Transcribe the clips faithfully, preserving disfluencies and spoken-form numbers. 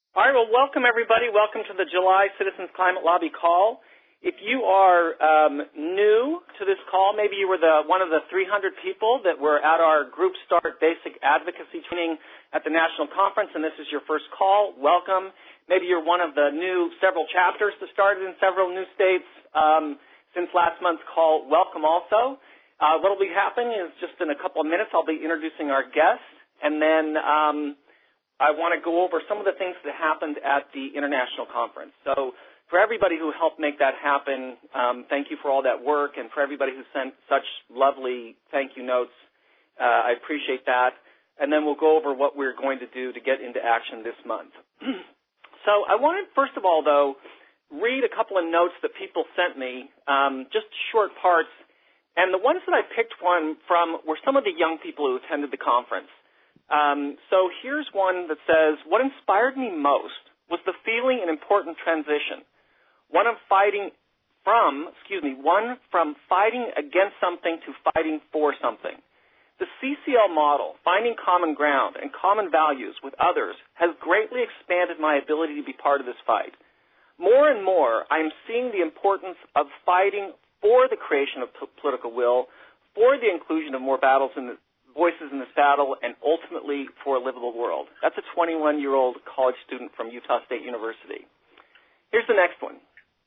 All right, well, welcome, everybody. Welcome to the July Citizens Climate Lobby call. If you are um, new to this call, maybe you were the, one of the three hundred people that were at our Group Start Basic Advocacy training at the National Conference, and this is your first call, welcome. Maybe you're one of the new several chapters that started in several new states um, since last month's call, welcome also. Uh, what will be happening is just in a couple of minutes I'll be introducing our guests, and then um, I want to go over some of the things that happened at the International Conference. So for everybody who helped make that happen, um, thank you for all that work, and for everybody who sent such lovely thank you notes, uh, I appreciate that. And then we'll go over what we're going to do to get into action this month. So I wanted, first of all, though, read a couple of notes that people sent me, um, just short parts. And the ones that I picked one from were some of the young people who attended the conference. Um, so here's one that says, what inspired me most was the feeling and important transition. One of fighting from, excuse me, one from fighting against something to fighting for something. The C C L model, finding common ground and common values with others, has greatly expanded my ability to be part of this fight. More and more, I am seeing the importance of fighting for the creation of p- political will, for the inclusion of more battles in the voices in this battle, and ultimately for a livable world. That's a twenty-one-year-old college student from Utah State University. Here's the next one.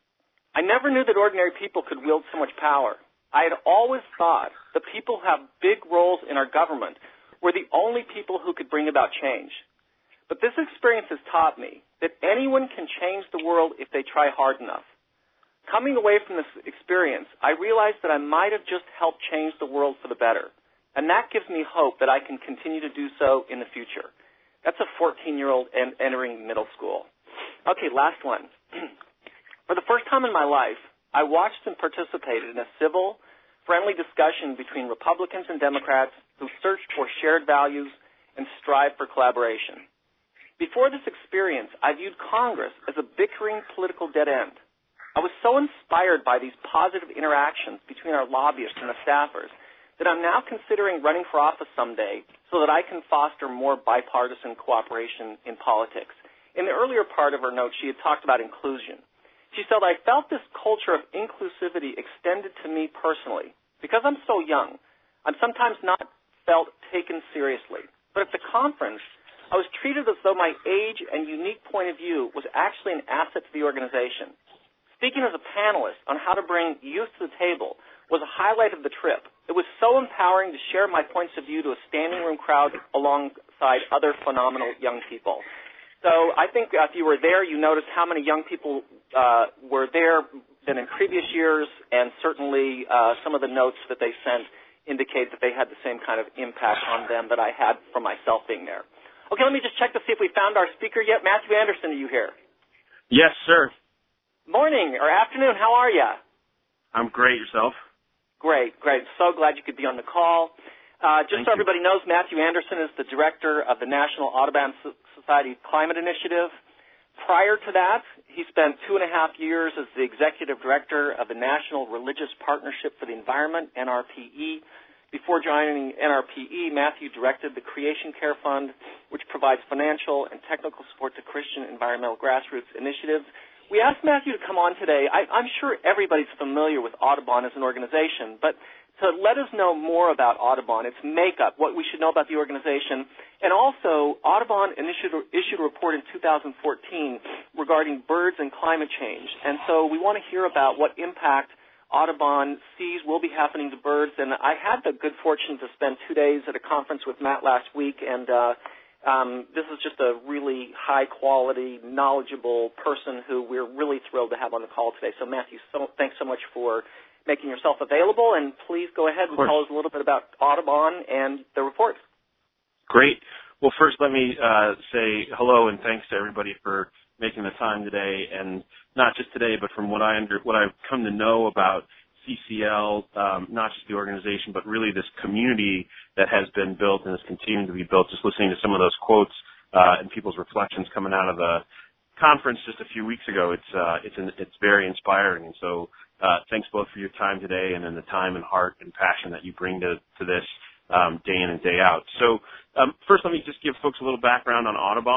I never knew that ordinary people could wield so much power. I had always thought the people who have big roles in our government were the only people who could bring about change. But this experience has taught me that anyone can change the world if they try hard enough. Coming away from this experience, I realized that I might have just helped change the world for the better. And that gives me hope that I can continue to do so in the future. That's a fourteen-year-old en- entering middle school. Okay, last one. For the first time in my life, I watched and participated in a civil, friendly discussion between Republicans and Democrats who searched for shared values and strive for collaboration. Before this experience, I viewed Congress as a bickering political dead end. I was so inspired by these positive interactions between our lobbyists and the staffers that I'm now considering running for office someday so that I can foster more bipartisan cooperation in politics. In the earlier part of her note, she had talked about inclusion. She said, I felt this culture of inclusivity extended to me personally. Because I'm so young, I'm sometimes not felt taken seriously. But at the conference, I was treated as though my age and unique point of view was actually an asset to the organization. Speaking as a panelist on how to bring youth to the table was a highlight of the trip. It was so empowering to share my points of view to a standing room crowd alongside other phenomenal young people. So I think if you were there, you noticed how many young people uh, were there than in previous years, and certainly uh, some of the notes that they sent indicate that they had the same kind of impact on them that I had from myself being there. Okay, let me just check to see if we found our speaker yet. Matthew Anderson, are you here? Yes, sir. Morning or afternoon. How are you? I'm great. Yourself? Great, great. So glad you could be on the call. Uh, just Thank so you. everybody knows, Matthew Anderson is the director of the National Audubon Society Climate Initiative. Prior to that, he spent two and a half years as the executive director of the National Religious Partnership for the Environment, N R P E. Before joining N R P E, Matthew directed the Creation Care Fund, which provides financial and technical support to Christian environmental grassroots initiatives. We asked Matthew to come on today. I, I'm sure everybody's familiar with Audubon as an organization, but to let us know more about Audubon, its makeup, what we should know about the organization, and also Audubon issued, issued a report in two thousand fourteen regarding birds and climate change. And so we want to hear about what impact Audubon sees will be happening to birds. And I had the good fortune to spend two days at a conference with Matt last week, and uh, Um, this is just a really high-quality, knowledgeable person who we're really thrilled to have on the call today. So, Matthew, so, thanks so much for making yourself available, and please go ahead and tell us a little bit about Audubon and the report. Great. Well, first let me uh, say hello and thanks to everybody for making the time today, and not just today, but from what, I under, what I've come to know about C C L, um, not just the organization, but really this community that has been built and is continuing to be built. Just listening to some of those quotes uh, and people's reflections coming out of the conference just a few weeks ago, it's uh, it's an, it's very inspiring. And so, uh, thanks both for your time today and then the time and heart and passion that you bring to to this um, day in and day out. So, um, first, let me just give folks a little background on Audubon.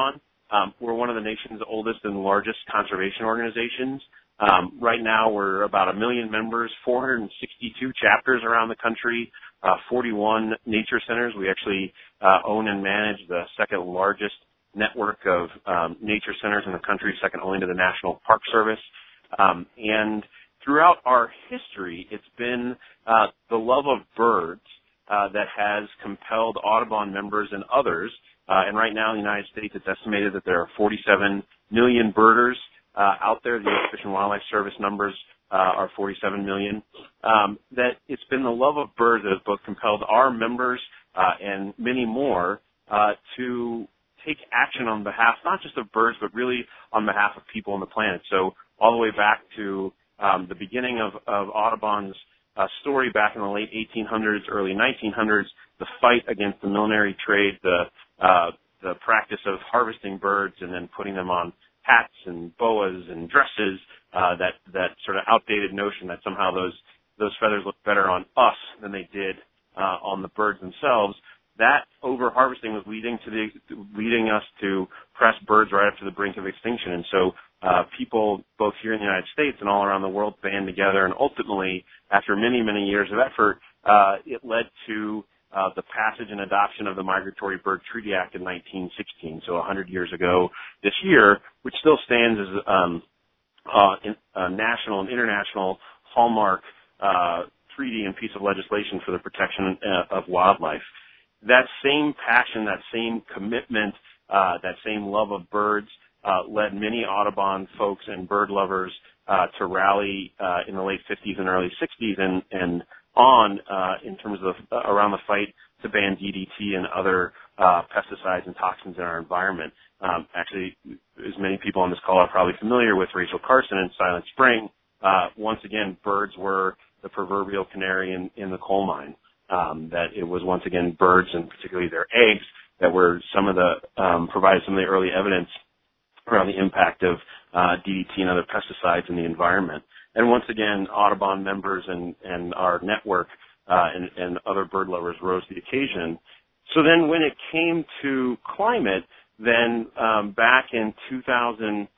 Um, we're one of the nation's oldest and largest conservation organizations. Um, right now, we're about a million members, four hundred sixty-two chapters around the country, uh, forty-one nature centers. We actually uh, own and manage the second largest network of um, nature centers in the country, second only to the National Park Service. Um, and throughout our history, it's been uh, the love of birds uh, that has compelled Audubon members and others. Uh, and right now in the United States, it's estimated that there are forty-seven million birders uh, out there. The U S Fish and Wildlife Service numbers uh, are forty-seven million. Um, that it's been the love of birds that has both compelled our members uh, and many more uh, to take action on behalf, not just of birds, but really on behalf of people on the planet. So all the way back to um, the beginning of, of Audubon's uh, story back in the late eighteen hundreds, early nineteen hundreds, the fight against the millinery trade, the uh, the practice of harvesting birds and then putting them on hats and boas and dresses, uh, that, that sort of outdated notion that somehow those, those feathers look better on us than they did uh, on the birds themselves. That over-harvesting was leading to the leading us to press birds right up to the brink of extinction. And so uh, people both here in the United States and all around the world band together, and ultimately, after many, many years of effort, uh, it led to uh, the passage and adoption of the Migratory Bird Treaty Act in nineteen sixteen, so one hundred years ago this year, which still stands as um, uh, in, a national and international hallmark uh, treaty and piece of legislation for the protection uh, of wildlife. That same passion, that same commitment, uh, that same love of birds uh, led many Audubon folks and bird lovers uh, to rally uh, in the late fifties and early sixties and, and on uh, in terms of uh, around the fight to ban D D T and other uh, pesticides and toxins in our environment. Um, actually, as many people on this call are probably familiar with Rachel Carson and Silent Spring, uh, once again, birds were the proverbial canary in, in the coal mine. Um, that it was once again birds and particularly their eggs that were some of the um, provided some of the early evidence around the impact of uh, D D T and other pesticides in the environment. And once again, Audubon members and, and our network uh, and, and other bird lovers rose to the occasion. So then when it came to climate, then um, back in two thousand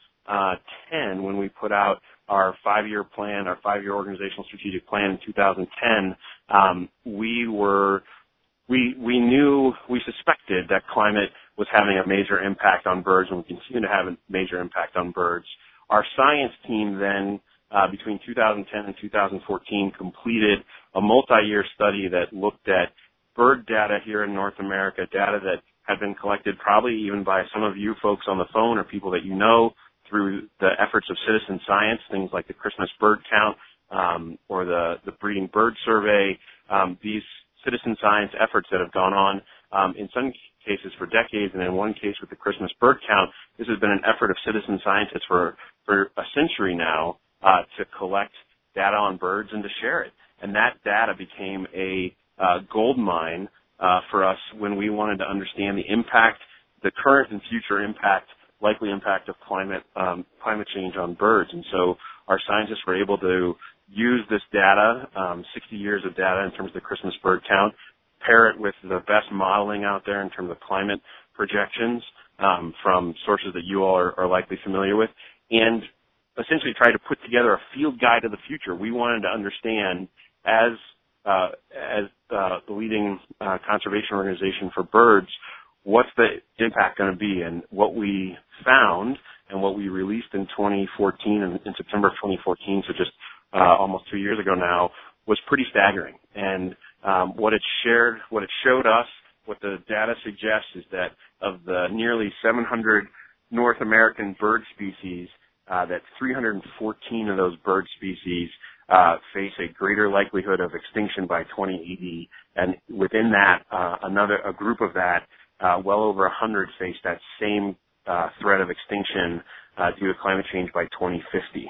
ten, when we put out our five-year plan, our five-year organizational strategic plan in two thousand ten, um, we were, we, we knew, we suspected that climate was having a major impact on birds and would continue to have a major impact on birds. Our science team then, uh, between two thousand ten and two thousand fourteen, completed a multi-year study that looked at bird data here in North America, data that had been collected probably even by some of you folks on the phone or people that you know, through the efforts of citizen science, things like the Christmas bird count um, or the, the breeding bird survey, um, these citizen science efforts that have gone on um, in some cases for decades, and in one case with the Christmas bird count, this has been an effort of citizen scientists for, for a century now uh, to collect data on birds and to share it. And that data became a uh, gold mine uh, for us when we wanted to understand the impact, the current and future impact likely impact of climate um, climate change on birds. And so our scientists were able to use this data, um, sixty years of data in terms of the Christmas bird count, pair it with the best modeling out there in terms of climate projections um, from sources that you all are, are likely familiar with, and essentially try to put together a field guide to the future. We wanted to understand, as uh, as uh, the leading uh, conservation organization for birds, what's the impact going to be? And what we found and what we released in twenty fourteen, in, in September of twenty fourteen, so just uh, almost two years ago now, was pretty staggering. And um, what it shared, what it showed us, what the data suggests is that of the nearly seven hundred North American bird species, uh, that three hundred fourteen of those bird species uh, face a greater likelihood of extinction by twenty eighty. And within that, uh, another a group of that, Uh, well over one hundred face that same uh, threat of extinction uh, due to climate change by twenty fifty.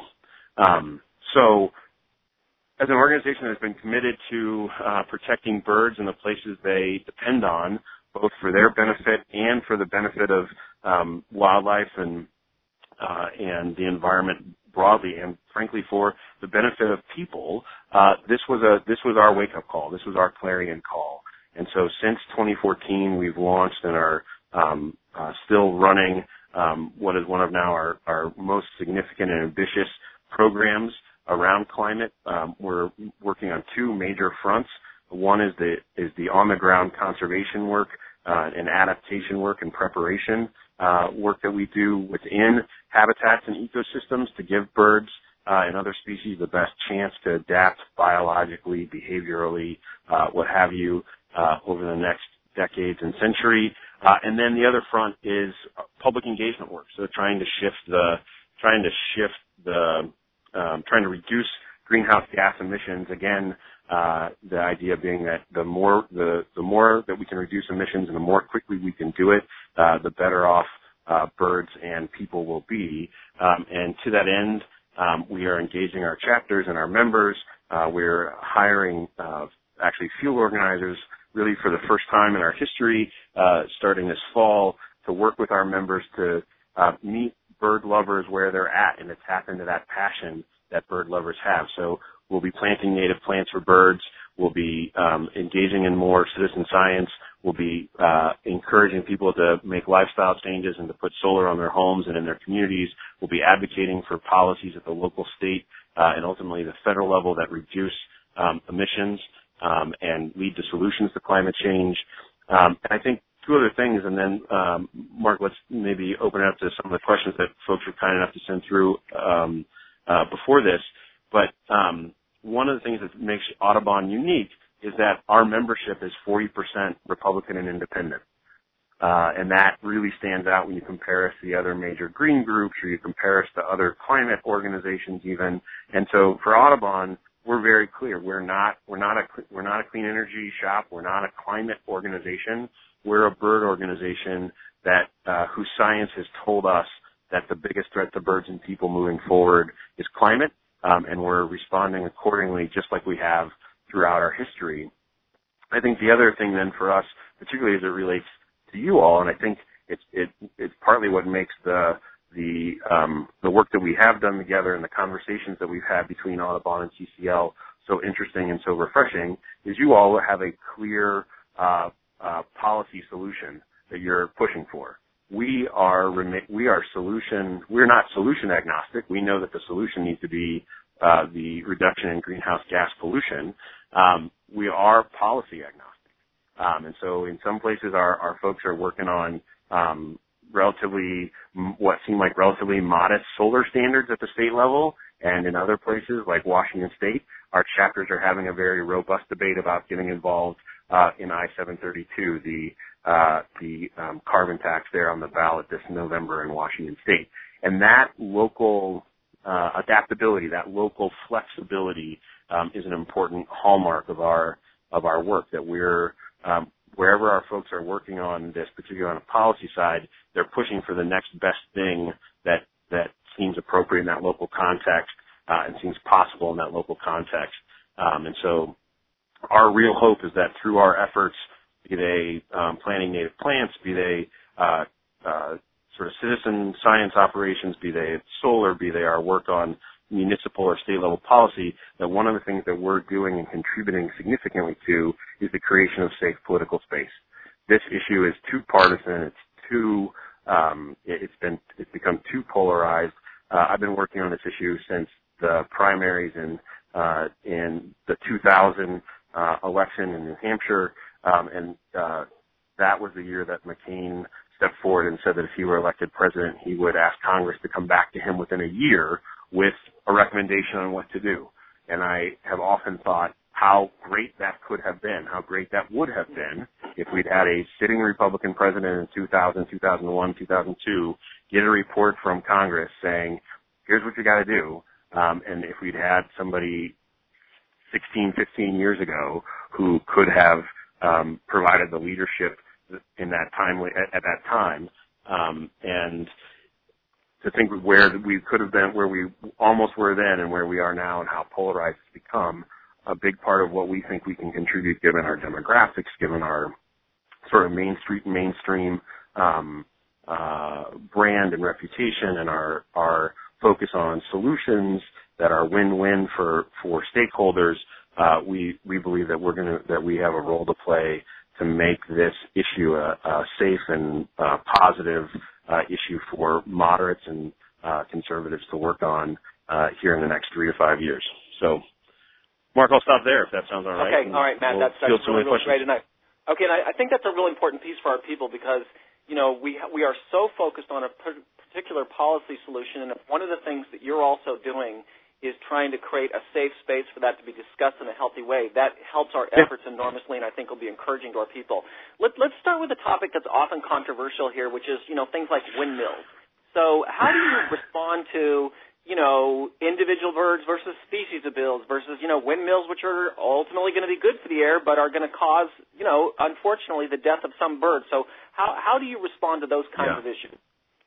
Um, so as an organization that has been committed to uh, protecting birds and the places they depend on, both for their benefit and for the benefit of um, wildlife and uh, and the environment broadly, and frankly for the benefit of people, uh, this was a this was our wake-up call. This was our clarion call. And so since twenty fourteen, we've launched and are um, uh, still running um, what is one of now our, our most significant and ambitious programs around climate. Um, we're working on two major fronts. One is the is the on-the-ground conservation work uh, and adaptation work and preparation uh, work that we do within habitats and ecosystems to give birds uh, and other species the best chance to adapt biologically, behaviorally, uh, what have you, uh, over the next decades and century. Uh, and then the other front is public engagement work. So trying to shift the trying to shift the um, trying to reduce greenhouse gas emissions. Again, uh, the idea being that the more the the more that we can reduce emissions and the more quickly we can do it, uh, the better off uh, birds and people will be. Um, and to that end, um, we are engaging our chapters and our members. Uh, we're hiring uh, actually field organizers really for the first time in our history, uh, starting this fall, to work with our members to uh, meet bird lovers where they're at and to tap into that passion that bird lovers have. So we'll be planting native plants for birds. We'll be um, engaging in more citizen science. We'll be uh, encouraging people to make lifestyle changes and to put solar on their homes and in their communities. We'll be advocating for policies at the local, state, uh, and ultimately the federal level that reduce um, emissions um, and lead to solutions to climate change. Um, and I think two other things, and then, um, Mark, let's maybe open it up to some of the questions that folks were kind enough to send through um, uh, before this. But um, one of the things that makes Audubon unique is that our membership is forty percent Republican and independent. Uh, and that really stands out when you compare us to the other major green groups or you compare us to other climate organizations even. And so for Audubon, we're very clear. We're not, we're not a, we're not a clean energy shop. We're not a climate organization. We're a bird organization that, uh, whose science has told us that the biggest threat to birds and people moving forward is climate. Um, and we're responding accordingly, just like we have throughout our history. I think the other thing then for us, particularly as it relates to you all, and I think it's it, it's partly what makes the the um, the work that we have done together and the conversations that we've had between Audubon and C C L so interesting and so refreshing, is you all have a clear uh, uh, policy solution that you're pushing for. We are we are solution. We're not solution agnostic. We know that the solution needs to be uh, the reduction in greenhouse gas pollution. Um, we are policy agnostic. Um, and so in some places our, our folks are working on um, relatively, what seem like relatively modest solar standards at the state level. And in other places like Washington State, our chapters are having a very robust debate about getting involved uh, in I seven thirty-two, the uh, the um, carbon tax there on the ballot this November in Washington State. And that local uh, adaptability, that local flexibility um, is an important hallmark of our of our work, that we're Um, wherever our folks are working on this, particularly on a policy side, they're pushing for the next best thing that, that seems appropriate in that local context uh, and seems possible in that local context. Um, and so our real hope is that through our efforts, be they um, planting native plants, be they uh, uh, sort of citizen science operations, be they solar, be they our work on municipal or state level policy, that one of the things that we're doing and contributing significantly to is the creation of safe political space. This issue is too partisan. It's too, um, it's been, it's become too polarized. Uh, I've been working on this issue since the primaries in, uh, in the two thousand, uh, election in New Hampshire. Um, and, uh, that was the year that McCain stepped forward and said that if he were elected president, he would ask Congress to come back to him within a year with a recommendation on what to do. And I have often thought how great that could have been, how great that would have been if we'd had a sitting Republican president in two thousand, two thousand one, two thousand two get a report from Congress saying, here's what you got to do. Um, and if we'd had somebody sixteen, fifteen years ago who could have um, provided the leadership in that time, at, at that time, um, and to think where we could have been, where we almost were then and where we are now and how polarized it's become, a big part of what we think we can contribute given our demographics, given our sort of main street, mainstream um, uh, brand and reputation, and our, our focus on solutions that are win-win for, for stakeholders. Uh, we, we believe that we're going to, that we have a role to play to make this issue a, a safe and uh, positive uh, issue for moderates and uh, conservatives to work on uh, here in the next three to five years. So, Mark, I'll stop there if that sounds all right. Okay, all right, Matt, we'll that's, that's really, really great. And I, okay, and I, I think that's a really important piece for our people because, you know, we we are so focused on a particular policy solution, and if one of the things that you're also doing is trying to create a safe space for that to be discussed in a healthy way, that helps our efforts yeah. enormously, and I think will be encouraging to our people. Let, let's start with a topic that's often controversial here, which is, you know, things like windmills. So how do you respond to, you know, individual birds versus species of birds versus, you know, windmills, which are ultimately going to be good for the air but are going to cause, you know, unfortunately, the death of some birds. So how, how do you respond to those kinds yeah. of issues?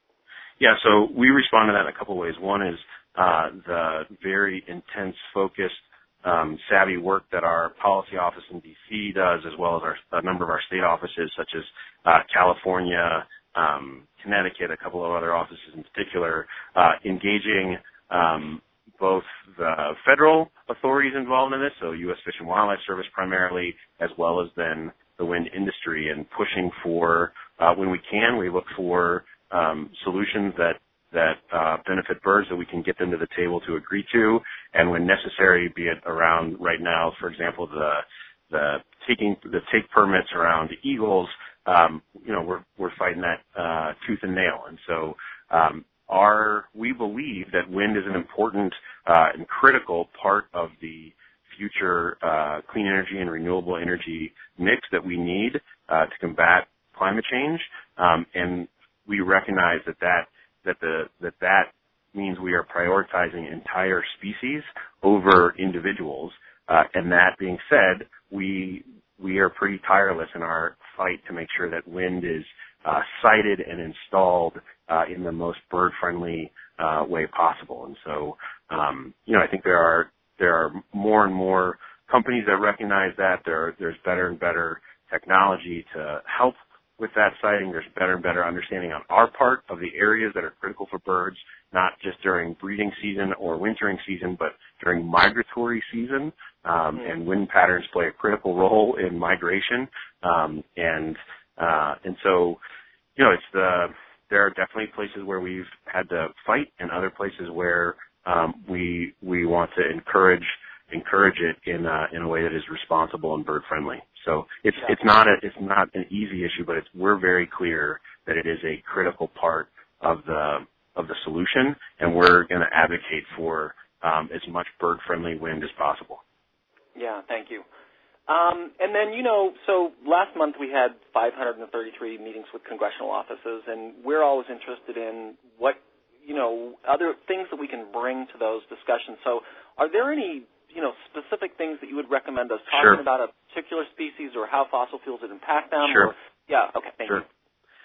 Yeah, so we respond to that in a couple of ways. One is uh, the very intense, focused, um, savvy work that our policy office in D C does, as well as our, a number of our state offices, such as uh, California, um, Connecticut, a couple of other offices in particular, uh, engaging um, both the federal authorities involved in this, so U S Fish and Wildlife Service primarily, as well as then the wind industry, and pushing for, uh, when we can, we look for um, solutions that that uh, benefit birds that we can get them to the table to agree to, and when necessary, be it around right now, for example, the the taking the take permits around eagles, um, you know, we're we're fighting that uh, tooth and nail, and so um, our we believe that wind is an important uh, and critical part of the future uh, clean energy and renewable energy mix that we need uh, to combat climate change, um, and we recognize that that that the that that means we are prioritizing entire species over individuals. Uh, and that being said, we we are pretty tireless in our fight to make sure that wind is uh, sited and installed uh, in the most bird-friendly uh, way possible. And so, um, you know, I think there are there are more and more companies that recognize that. There there's better and better technology to help with that siting. There's better and better understanding on our part of the areas that are critical for birds, not just during breeding season or wintering season, but during migratory season. Um, mm-hmm. And wind patterns play a critical role in migration. Um, and uh, and so, you know, it's the there are definitely places where we've had to fight, and other places where um, we we want to encourage encourage it in a, in a way that is responsible and bird friendly. So it's yeah. it's not a, it's not an easy issue, but it's we're very clear that it is a critical part of the of the solution, and we're going to advocate for um, as much bird friendly wind as possible. Yeah, thank you. Um, and then, you know, so last month we had five hundred thirty-three meetings with congressional offices, and we're always interested in what, you know, other things that we can bring to those discussions. So are there any, you know, specific things that you would recommend us talking Sure. about a particular species or how fossil fuels would impact them? Sure. Or, yeah, okay, thank sure. you.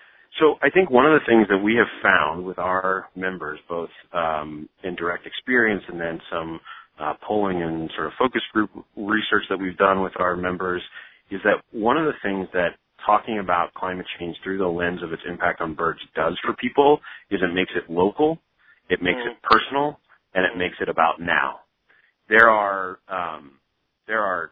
So I think one of the things that we have found with our members, both um, in direct experience and then some uh, polling and sort of focus group research that we've done with our members, is that one of the things that talking about climate change through the lens of its impact on birds does for people is it makes it local, it makes mm. it personal, and it makes it about now. There are um, there are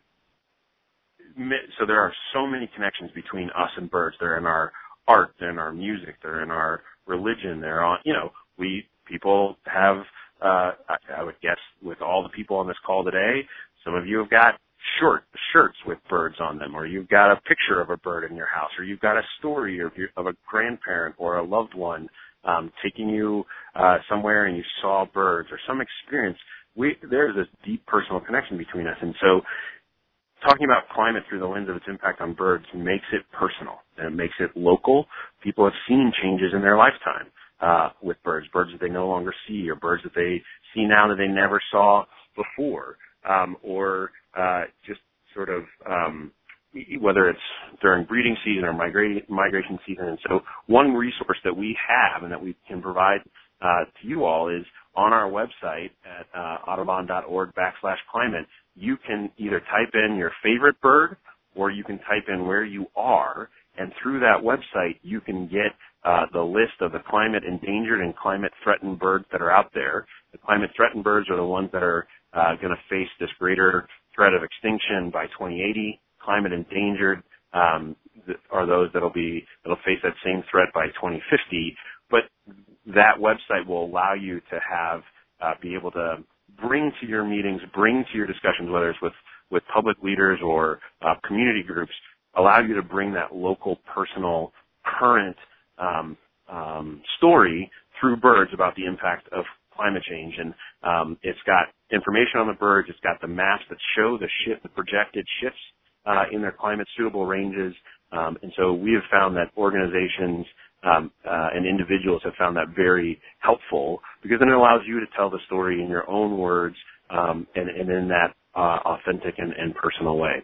so there are so many connections between us and birds. They're in our art, they're in our music, they're in our religion. They're on, you know, we people have. Uh, I, I would guess with all the people on this call today, some of you have got short shirts with birds on them, or you've got a picture of a bird in your house, or you've got a story of, your, of a grandparent or a loved one um, taking you uh, somewhere and you saw birds, or some experience. We, there's this deep personal connection between us. And so talking about climate through the lens of its impact on birds makes it personal, and it makes it local. People have seen changes in their lifetime uh, with birds, birds that they no longer see, or birds that they see now that they never saw before, um, or uh, just sort of um, whether it's during breeding season or migra- migration season. And so one resource that we have and that we can provide uh, to you all is on our website at uh, audubon.org backslash climate. You can either type in your favorite bird, or you can type in where you are, and through that website you can get uh, the list of the climate endangered and climate threatened birds that are out there. The climate threatened birds are the ones that are uh, going to face this greater threat of extinction by twenty eighty. Climate endangered um, are those that'll be that'll face that same threat by twenty fifty. but that website will allow you to have, uh, be able to bring to your meetings, bring to your discussions, whether it's with, with public leaders or uh, community groups, allow you to bring that local, personal, current um, um, story through birds about the impact of climate change. And um, it's got information on the birds. It's got the maps that show the shift, the projected shifts uh, in their climate-suitable ranges. Um, and so we have found that organizations um, uh, and individuals have found that very helpful, because then it allows you to tell the story in your own words um, and, and in that uh, authentic and, and personal way.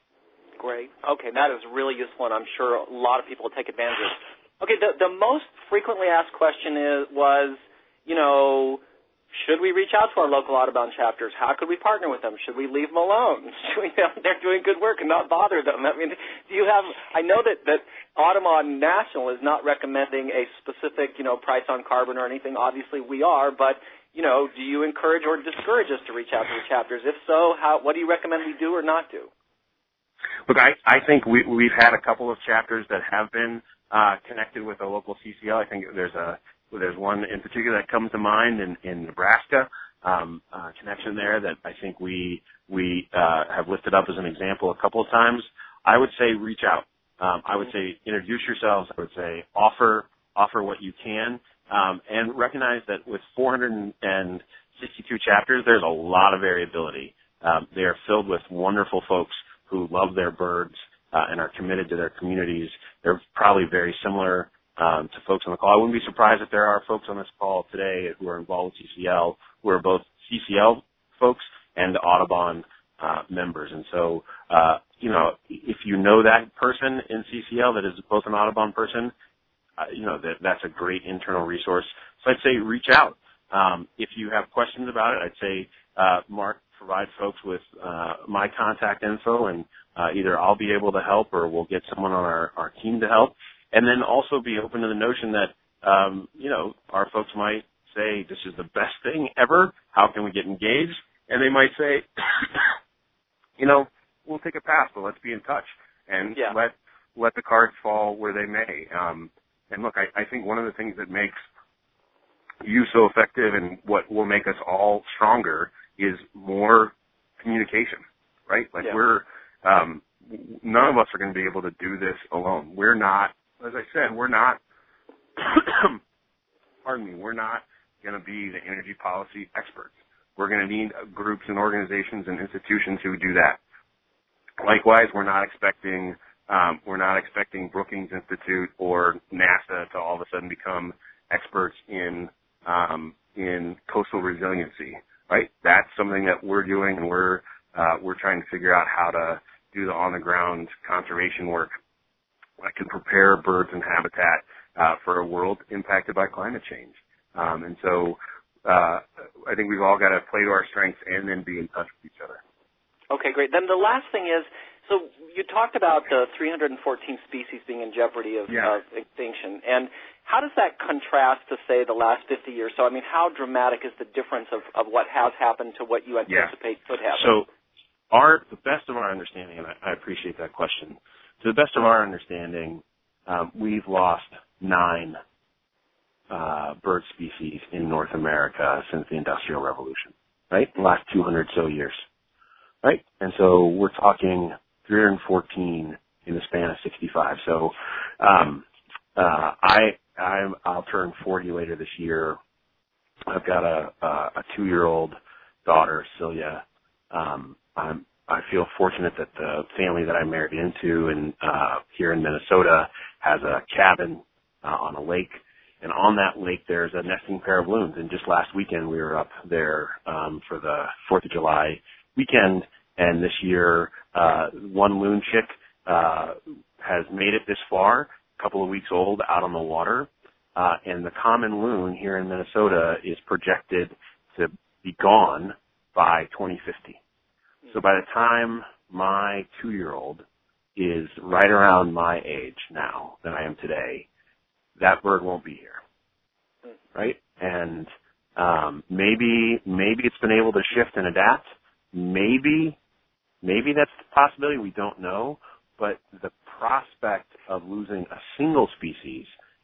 Great. Okay, that is really useful, and I'm sure a lot of people will take advantage of it. Okay, the, the most frequently asked question is was, you know, should we reach out to our local Audubon chapters? How could we partner with them? Should we leave them alone? Should we, they're doing good work and not bother them? I mean, do you have? I know that that Audubon National is not recommending a specific, you know, price on carbon or anything. Obviously, we are, but you know, do you encourage or discourage us to reach out to the chapters? If so, how? What do you recommend we do or not do? Look, I, I think we, we've had a couple of chapters that have been uh, connected with a local C C L. I think there's a there's one in particular that comes to mind in, in Nebraska, um, uh, connection there that I think we we uh, have lifted up as an example a couple of times. I would say reach out. Um, I would say introduce yourselves. I would say offer offer what you can, um, and recognize that with four hundred sixty-two chapters, there's a lot of variability. Um, they are filled with wonderful folks who love their birds uh, and are committed to their communities. They're probably very similar um, to folks on the call. I wouldn't be surprised if there are folks on this call today who are involved with C C L who are both C C L folks and Audubon uh, members. And so, uh, you know, if you know that person in C C L that is both an Audubon person, uh, you know, that, that's a great internal resource. So I'd say reach out. Um, if you have questions about it, I'd say, uh, Mark, provide folks with uh, my contact info, and uh, either I'll be able to help or we'll get someone on our, our team to help. And then also be open to the notion that, um, you know, our folks might say, this is the best thing ever. How can we get engaged? And they might say, you know, we'll take a pass, but let's be in touch and yeah. let let the cards fall where they may. Um, and look, I, I think one of the things that makes you so effective and what will make us all stronger is more communication, right? Like yeah. we're, um, none of us are going to be able to do this alone. We're not, as I said, we're not, pardon me, we're not going to be the energy policy experts. We're going to need groups and organizations and institutions who do that. Likewise, we're not expecting, um, we're not expecting Brookings Institute or NASA to all of a sudden become experts in, um, in coastal resiliency. Right, that's something that we're doing, and we're uh, we're trying to figure out how to do the on-the-ground conservation work that can prepare birds and habitat uh, for a world impacted by climate change. Um, and so, uh, I think we've all got to play to our strengths and then be in touch with each other. Okay, great. Then the last thing is, so you talked about the three hundred fourteen species being in jeopardy of, yeah. of extinction, and how does that contrast to, say, the last fifty years? So, I mean, how dramatic is the difference of, of what has happened to what you anticipate yeah. could happen? So, our the best of our understanding, and I, I appreciate that question, to the best of our understanding, um, we've lost nine uh, bird species in North America since the Industrial Revolution, right? The last two hundred so years, right? And so we're talking three hundred fourteen in the span of sixty-five. So um, uh, I, I'm, I'll turn forty later this year. I've got a, a, a two-year-old daughter, Celia. Um, I'm, I feel fortunate that the family that I married into in, uh, here in Minnesota has a cabin uh, on a lake. And on that lake, there's a nesting pair of loons. And just last weekend, we were up there um, for the fourth of July weekend. And this year, uh, one loon chick uh, has made it this far, a couple of weeks old, out on the water. Uh, and the common loon here in Minnesota is projected to be gone by twenty fifty. So by the time my two-year-old is right around my age now than I am today, that bird won't be here, right? And um, maybe maybe it's been able to shift and adapt. Maybe maybe that's the possibility. We don't know. But the prospect of losing a single species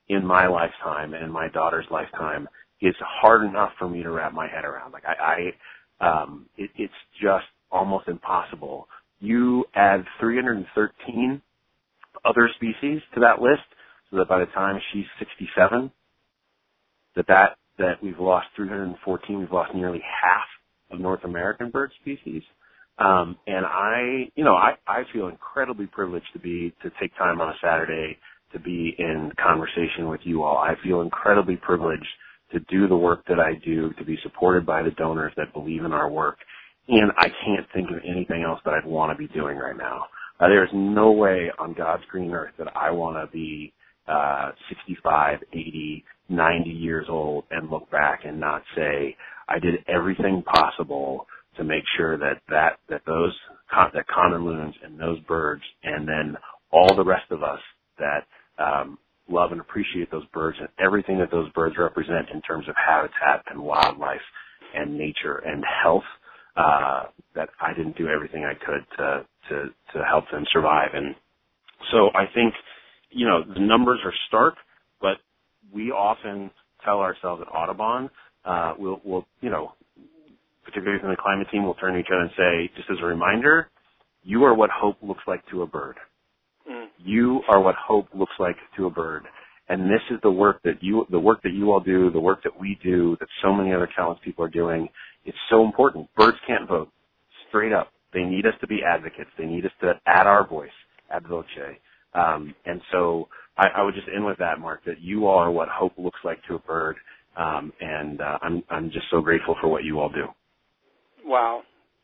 in my lifetime and my daughter's lifetime is hard enough for me to wrap my head around. Like I, I um, it, it's just almost impossible. You add three hundred thirteen other species to that list, so that by the time she's sixty-seven, that that that we've lost three hundred fourteen, we've lost nearly half of North American bird species. Um, and I, you know, I, I feel incredibly privileged to be, to take time on a Saturday to be in conversation with you all. I feel incredibly privileged to do the work that I do, to be supported by the donors that believe in our work. And I can't think of anything else that I'd want to be doing right now. Uh, there's no way on God's green earth that I want to be uh, sixty-five, eighty, ninety years old and look back and not say I did everything possible to make sure that that that those that common loons and those birds, and then all the rest of us that um, love and appreciate those birds and everything that those birds represent in terms of habitat and wildlife and nature and health, uh, that I didn't do everything I could to to to help them survive. And so I think, you know, the numbers are stark, but we often tell ourselves at Audubon, uh, we'll, we'll, you know, particularly from the climate team, we'll turn to each other and say, just as a reminder, you are what hope looks like to a bird. Mm. You are what hope looks like to a bird. And this is the work that you, the work that you all do, the work that we do, that so many other talented people are doing. It's so important. Birds can't vote. Straight up. They need us to be advocates. They need us to add our voice, ad voce. Um, and so I, I would just end with that, Mark, that you all are what hope looks like to a bird. Um, and uh, I'm, I'm just so grateful for what you all do. Wow.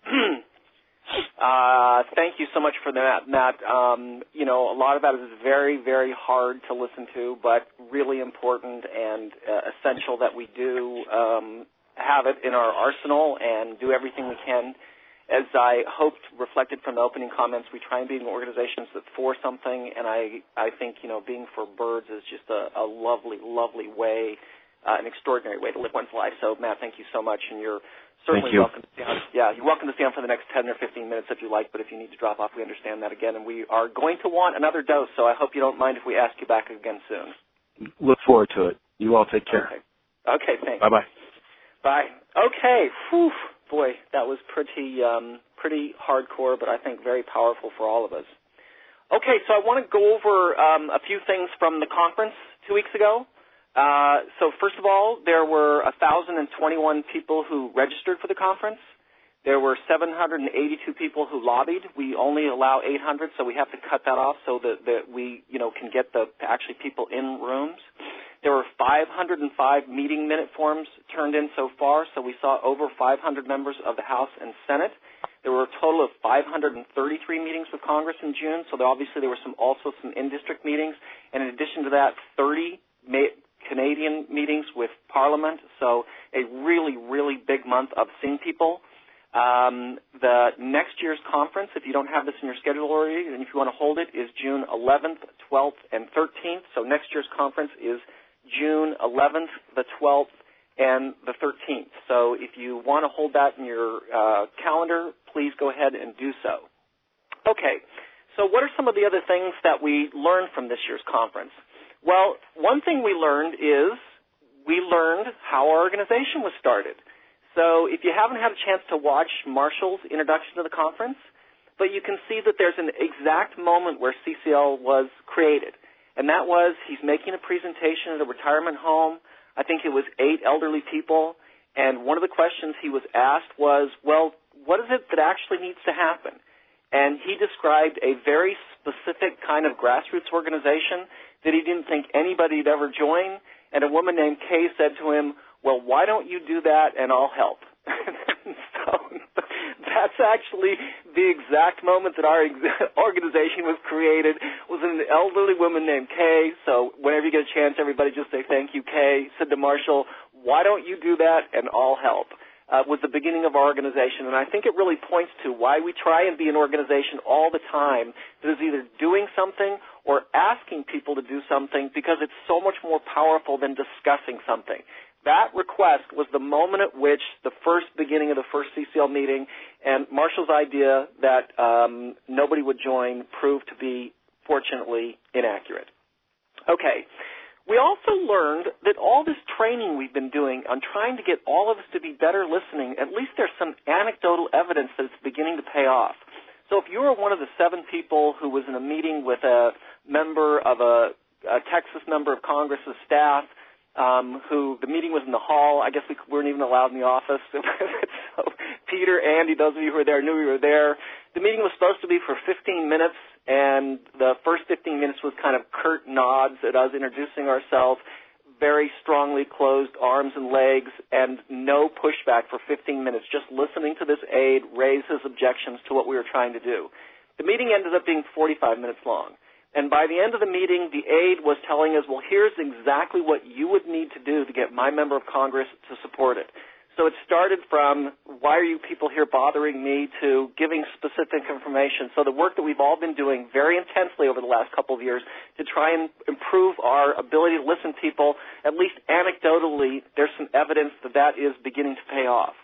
uh, thank you so much for that, Matt. Um, you know, a lot of that is very, very hard to listen to, but really important and uh, essential that we do um, have it in our arsenal and do everything we can. As I hoped reflected from the opening comments, we try and be in organizations that for something, and I, I think, you know, being for birds is just a, a lovely, lovely way, uh, an extraordinary way to live one's life. So, Matt, thank you so much, and you're certainly you. welcome to stay on. Yeah, you're welcome to stay on for the next ten or fifteen minutes if you like, but if you need to drop off, we understand that again, and we are going to want another dose, so I hope you don't mind if we ask you back again soon. Look forward to it. You all take care. Okay, okay thanks. Bye-bye. Bye. Okay, whew. Boy, that was pretty um, pretty hardcore, but I think very powerful for all of us. Okay, so I want to go over um, a few things from the conference two weeks ago. Uh, so first of all, there were one thousand twenty-one people who registered for the conference. There were seven hundred eighty-two people who lobbied. We only allow eight hundred, so we have to cut that off so that, that we, you know, can get the actually people in rooms. There were five hundred five meeting minute forms turned in so far, so we saw over five hundred members of the House and Senate. There were a total of five hundred thirty-three meetings with Congress in June, so there, obviously there were some also some in-district meetings. And in addition to that, thirty ma- Canadian meetings with Parliament, so a really, really big month of seeing people. Um, the next year's conference, if you don't have this in your schedule already, and if you want to hold it, is June eleventh, twelfth, and thirteenth. So next year's conference is June eleventh, the twelfth, and the thirteenth. So if you want to hold that in your uh, calendar, please go ahead and do so. Okay, so what are some of the other things that we learned from this year's conference? Well, one thing we learned is we learned how our organization was started. So if you haven't had a chance to watch Marshall's introduction to the conference, but you can see that there's an exact moment where C C L was created. And that was, he's making a presentation at a retirement home. I think it was eight elderly people. And one of the questions he was asked was, well, what is it that actually needs to happen? And he described a very specific kind of grassroots organization that he didn't think anybody would ever join. And a woman named Kay said to him, well, why don't you do that and I'll help? So that's actually the exact moment that our organization was created, was an elderly woman named Kay. So whenever you get a chance, everybody just say thank you, Kay. Said to Marshall, why don't you do that and I'll help, uh, was the beginning of our organization. And I think it really points to why we try and be an organization all the time that is either doing something or asking people to do something, because it's so much more powerful than discussing something. That request was the moment at which the first beginning of the first C C L meeting, and Marshall's idea that um, nobody would join proved to be, fortunately, inaccurate. Okay, We also learned that all this training we've been doing on trying to get all of us to be better listening, at least there's some anecdotal evidence that it's beginning to pay off. So if you were one of the seven people who was in a meeting with a member of a, a Texas member of Congress's staff, um, who the meeting was in the hall, I guess we weren't even allowed in the office. So Peter, Andy, those of you who were there knew we were there. The meeting was supposed to be for fifteen minutes, and the first fifteen minutes was kind of curt nods at us introducing ourselves, very strongly closed arms and legs, and no pushback for fifteen minutes, just listening to this aide raise his objections to what we were trying to do. The meeting ended up being forty-five minutes long. And by the end of the meeting, the aide was telling us, well, here's exactly what you would need to do to get my member of Congress to support it. So it started from, why are you people here bothering me, to giving specific information. So the work that we've all been doing very intensely over the last couple of years to try and improve our ability to listen to people, at least anecdotally, there's some evidence that that is beginning to pay off.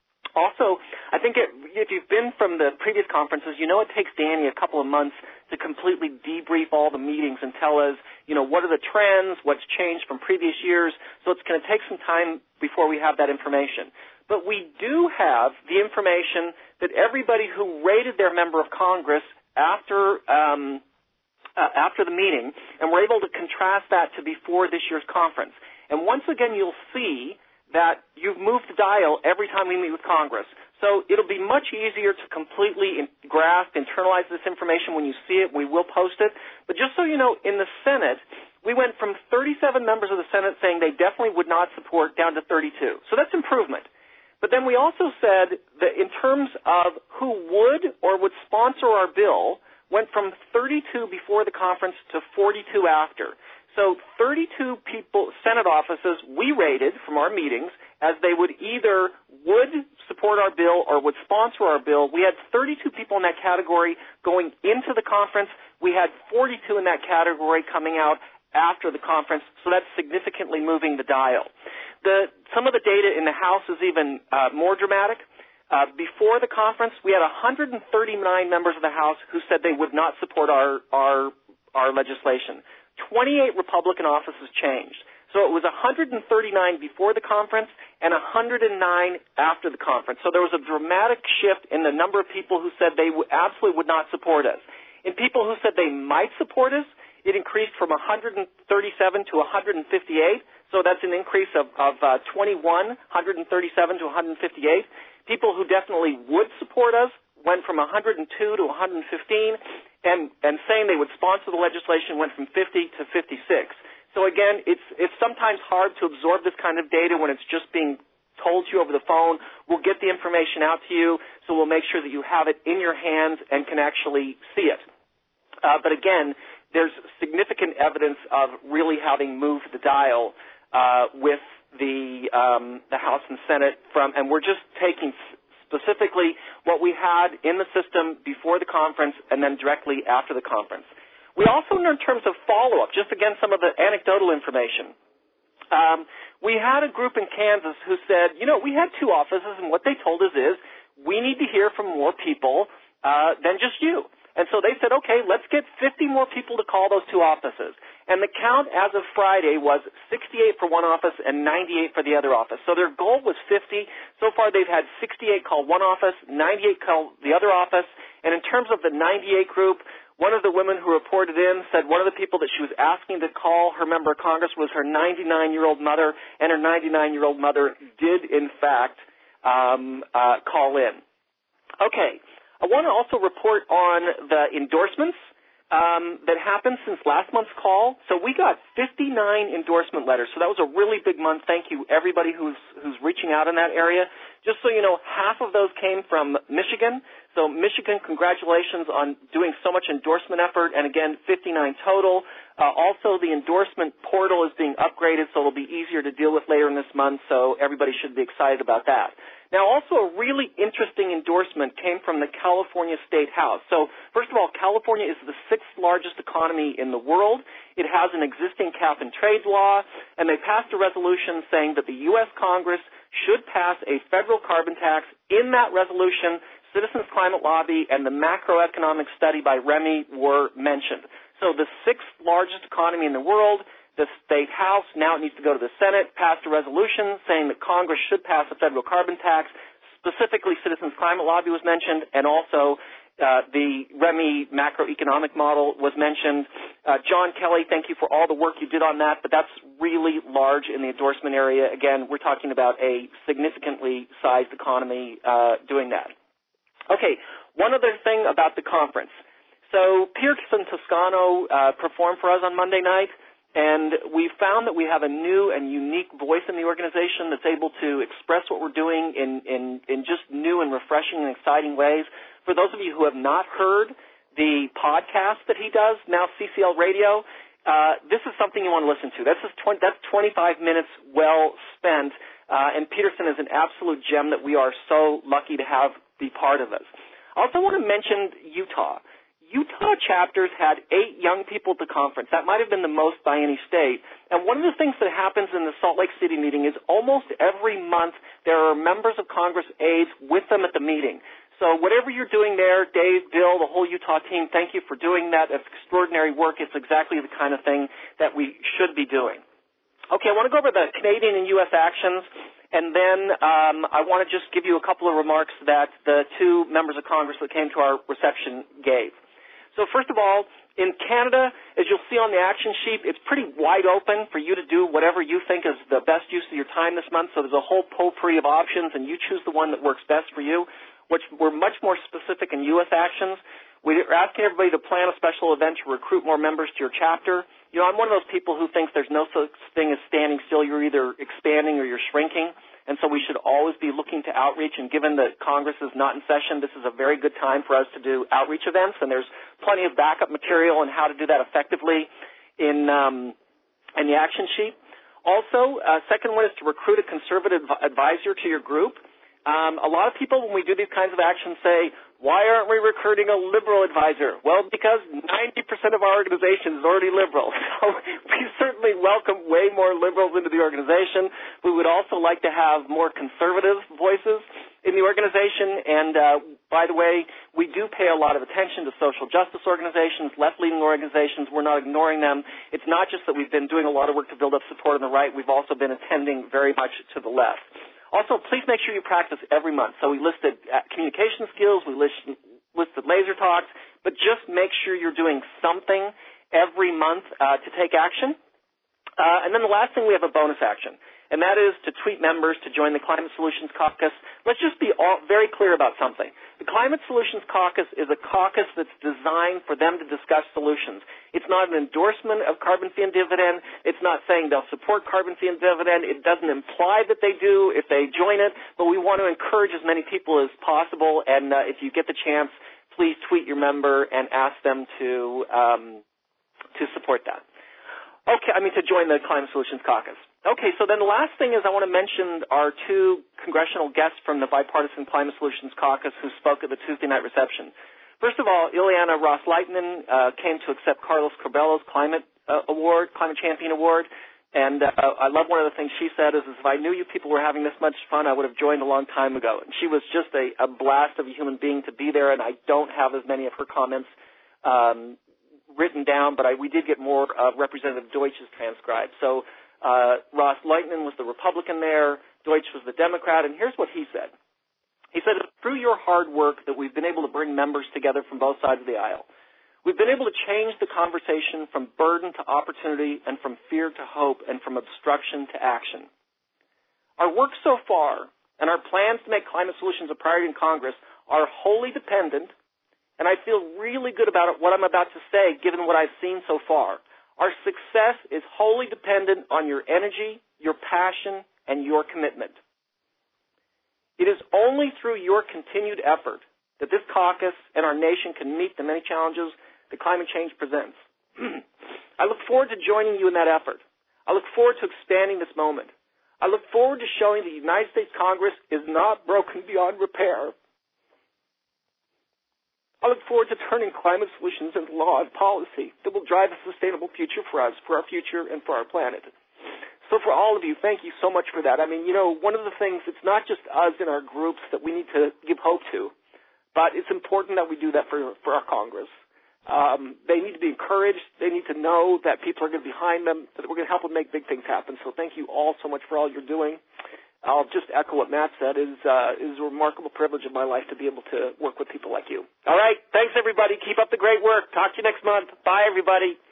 Also, I think it, if you've been from the previous conferences, you know it takes Danny a couple of months to completely debrief all the meetings and tell us, you know, what are the trends, what's changed from previous years. So it's going to take some time before we have that information. But we do have the information that everybody who rated their member of Congress after um, uh, after the meeting, and we're able to contrast that to before this year's conference. And once again, you'll see that you've moved the dial every time we meet with Congress. So it'll be much easier to completely in, grasp, internalize this information when you see it. We will post it. But just so you know, in the Senate, we went from thirty-seven members of the Senate saying they definitely would not support down to thirty-two. So that's improvement. But then we also said that in terms of who would or would sponsor our bill, went from thirty-two before the conference to forty-two after. So thirty-two people, Senate offices, we rated from our meetings as they would either would support our bill or would sponsor our bill. We had thirty-two people in that category going into the conference. We had forty-two in that category coming out after the conference, so that's significantly moving the dial. The, some of the data in the House is even uh, more dramatic. Uh, before the conference, we had one hundred thirty-nine members of the House who said they would not support our, our, our legislation. twenty-eight Republican offices changed. So it was one hundred thirty-nine before the conference and one hundred nine after the conference. So there was a dramatic shift in the number of people who said they w- absolutely would not support us. In people who said they might support us, it increased from one hundred thirty-seven to one hundred fifty-eight. So that's an increase of, of uh, twenty-one, one hundred thirty-seven to one hundred fifty-eight. People who definitely would support us went from one hundred two to one hundred fifteen, and, and saying they would sponsor the legislation went from fifty to fifty-six. So again, it's, it's sometimes hard to absorb this kind of data when it's just being told to you over the phone. We'll get the information out to you, so we'll make sure that you have it in your hands and can actually see it. Uh, but again, there's significant evidence of really having moved the dial uh, with the, um, the House and Senate from, and we're just taking specifically what we had in the system before the conference and then directly after the conference. We also, in terms of follow-up, just again some of the anecdotal information, um, we had a group in Kansas who said, you know, we had two offices, and what they told us is we need to hear from more people uh, than just you. And so they said, okay, let's get fifty more people to call those two offices. And the count as of Friday was sixty-eight for one office and ninety-eight for the other office. So their goal was fifty. So far they've had sixty-eight call one office, ninety-eight call the other office. And in terms of the ninety-eight group, one of the women who reported in said one of the people that she was asking to call her member of Congress was her ninety-nine-year-old mother, and her ninety-nine-year-old mother did, in fact, um, uh, call in. Okay. I want to also report on the endorsements um, that happened since last month's call. So we got fifty-nine endorsement letters. So that was a really big month. Thank you, everybody who's who's reaching out in that area. Just so you know, half of those came from Michigan. So Michigan, congratulations on doing so much endorsement effort. And again, fifty-nine total. Uh, also, the endorsement portal is being upgraded, so it'll be easier to deal with later in this month. So everybody should be excited about that. Now, also a really interesting endorsement came from the California State House. So, first of all, California is the sixth largest economy in the world. It has an existing cap-and-trade law, and they passed a resolution saying that the U S Congress should pass a federal carbon tax. In that resolution, Citizens Climate Lobby and the macroeconomic study by R E M I were mentioned. So the sixth largest economy in the world, the state House. Now it needs to go to the Senate, passed a resolution saying that Congress should pass a federal carbon tax. Specifically, Citizens Climate Lobby was mentioned, and also uh, the REMI macroeconomic model was mentioned. Uh, John Kelly, thank you for all the work you did on that, but that's really large in the endorsement area. Again, we're talking about a significantly sized economy uh, doing that. Okay, one other thing about the conference. So Pearson Toscano uh, performed for us on Monday night, and we found that we have a new and unique voice in the organization that's able to express what we're doing in, in, in just new and refreshing and exciting ways. For those of you who have not heard the podcast that he does, now C C L Radio, uh, this is something you want to listen to. This is twenty, that's twenty-five minutes well spent, uh, and Peterson is an absolute gem that we are so lucky to have be part of us. I also want to mention Utah. Utah chapters had eight young people at the conference. That might have been the most by any state. And one of the things that happens in the Salt Lake City meeting is almost every month there are members of Congress aides with them at the meeting. So whatever you're doing there, Dave, Bill, the whole Utah team, thank you for doing that. It's extraordinary work. It's exactly the kind of thing that we should be doing. Okay, I want to go over the Canadian and U S actions, and then um, I want to just give you a couple of remarks that the two members of Congress that came to our reception gave. So first of all, in Canada, as you'll see on the action sheet, it's pretty wide open for you to do whatever you think is the best use of your time this month. So there's a whole potpourri of options, and you choose the one that works best for you, which we're much more specific in U S actions. We're asking everybody to plan a special event to recruit more members to your chapter. You know, I'm one of those people who thinks there's no such thing as standing still. You're either expanding or you're shrinking. And so we should always be looking to outreach, and given that Congress is not in session, this is a very good time for us to do outreach events, and there's plenty of backup material on how to do that effectively in, um, in the action sheet. Also, uh, second one is to recruit a conservative advisor to your group. Um, a lot of people, when we do these kinds of actions, say, why aren't we recruiting a liberal advisor? Well, because ninety percent of our organization is already liberal. So we certainly welcome way more liberals into the organization. We would also like to have more conservative voices in the organization. And, uh, by the way, we do pay a lot of attention to social justice organizations, left-leaning organizations. We're not ignoring them. It's not just that we've been doing a lot of work to build up support on the right. We've also been attending very much to the left. Also, please make sure you practice every month. So we listed communication skills, we list, listed laser talks, but just make sure you're doing something every month uh, to take action. Uh, and then the last thing, we have a bonus action, and that is to tweet members to join the Climate Solutions Caucus. Let's just be all very clear about something. The Climate Solutions Caucus is a caucus that's designed for them to discuss solutions. It's not an endorsement of carbon fee and dividend. It's not saying they'll support carbon fee and dividend. It doesn't imply that they do if they join it, but we want to encourage as many people as possible, and uh, if you get the chance, please tweet your member and ask them to, um, to support that. Okay, I mean to join the Climate Solutions Caucus. Okay, so then the last thing is I want to mention our two congressional guests from the Bipartisan Climate Solutions Caucus who spoke at the Tuesday night reception. First of all, Ileana Ros-Lehtinen uh, came to accept Carlos Corbelo's Climate uh, Award, Climate Champion Award, and uh, I love one of the things she said is, is if I knew you people were having this much fun, I would have joined a long time ago. And she was just a, a blast of a human being to be there, and I don't have as many of her comments um, written down, but I, we did get more of uh, Representative Deutsch's transcribed. So uh, Ros-Lehtinen was the Republican there, Deutsch was the Democrat, and here's what he said. He said, it's through your hard work that we've been able to bring members together from both sides of the aisle. We've been able to change the conversation from burden to opportunity and from fear to hope and from obstruction to action. Our work so far and our plans to make climate solutions a priority in Congress are wholly dependent, and I feel really good about what I'm about to say given what I've seen so far. Our success is wholly dependent on your energy, your passion, and your commitment. It is only through your continued effort that this caucus and our nation can meet the many challenges that climate change presents. I look forward to joining you in that effort. I look forward to expanding this moment. I look forward to showing the United States Congress is not broken beyond repair. I look forward to turning climate solutions into law and policy that will drive a sustainable future for us, for our future, and for our planet. So for all of you, thank you so much for that. I mean, you know, one of the things, it's not just us in our groups that we need to give hope to, but it's important that we do that for, for our Congress. Um, they need to be encouraged. They need to know that people are going to be behind them, that we're going to help them make big things happen. So thank you all so much for all you're doing. I'll just echo what Matt said. It is, uh, it is a remarkable privilege of my life to be able to work with people like you. All right. Thanks, everybody. Keep up the great work. Talk to you next month. Bye, everybody.